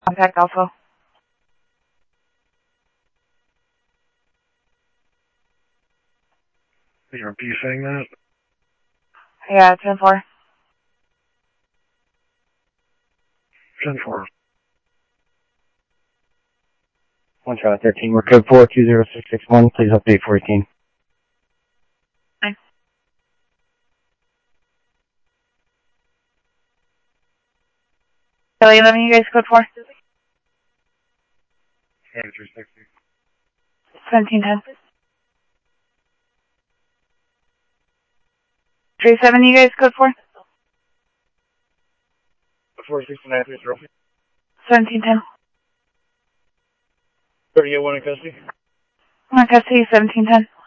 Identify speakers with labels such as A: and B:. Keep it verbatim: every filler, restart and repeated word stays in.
A: Contact Alpha.
B: You're B saying that?
A: Yeah, ten four.
B: ten four.
C: One Charlie thirteen, we're code four two zero six six one, please update fourteen.
A: Fine. Kelly eleven, you guys code four?
B: twenty-three sixty.
A: seventeen ten. three seven, you guys code four?
B: four sixty-nine three zero.
A: seventeen ten.
B: thirty-eight one in custody.
A: One custody, seventeen ten.